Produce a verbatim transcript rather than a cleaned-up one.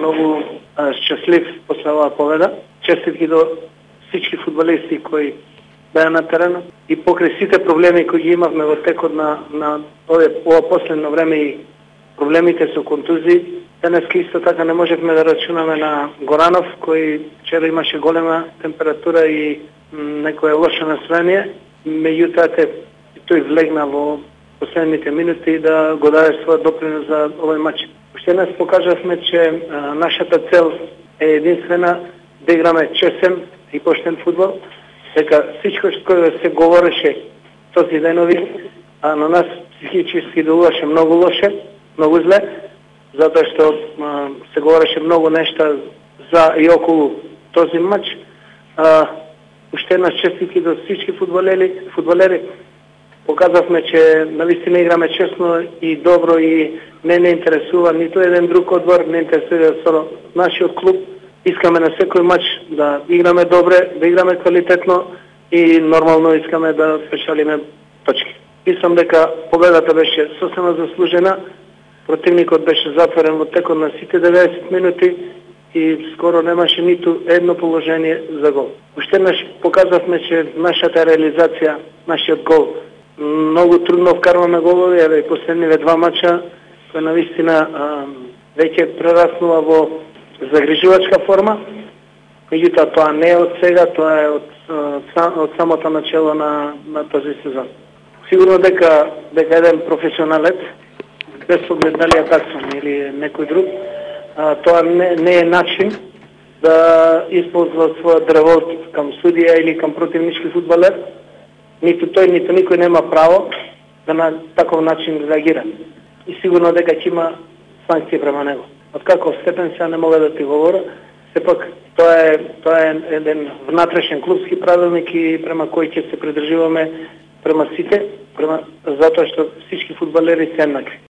многу а, щастлив после оваа победа. Честитки до всички фудбалисти кои беа на теренот и покрај сите проблеми кои ги имавме во текот на на ова, ова последно време и проблемите со контузии, денеска исто така не можевме да рачунаме на Горанов, кој вчера имаше голема температура и некое лошо настроение, меѓутоа тој влегна во последните минути да го даде својот допринос за овој мач. Уште нас покажавме, че а, нашата цел е единствена да играме честен и поштен фудбал, дека всичко што се говореше този денови, а на нас психически делуваше многу лоше, многу зле, затоа што а, се говореше многу нешта за и околу този мач. А, уште еднаш честитки до всички фудбалери, фудбалери. Показавме, че навистина играме честно и добро и не не интересува ниту еден друг одбор, не интересува со нашиот клуб. Искаме на секој мач да играме добре, да играме квалитетно и нормално искаме да пешалиме точки. Мислам дека победата беше сосема заслужена. Противникот беше затворен во текот на сите деветдесет минути и скоро немаше ниту едно положение за гол. Уште еднаш показавме, че нашата реализација, нашиот гол, многу трудно вкарваме голови, еве и последниве два мача, кој навистина веќе прераснува во загрижувачка форма. Меѓутоа тоа не е од сега, тоа е од, од самото начало на, на този сезон. Сигурно дека дека еден професионалец, без поглед дали е таксон или некој друг, а, тоа не, не е начин да исползва својот револт кам судија или кам противнички фудбалер. Ниту тој, ниту никој нема право да на таков начин реагира. И сигурно дека ќе има санкции према него. Од каков степен сега не мога да ти говоря, сепак тоа е тоа е еден внатрешен клубски правилник и према кој ќе се придржуваме према сите, према затоа што всички фудбалери се еднакви.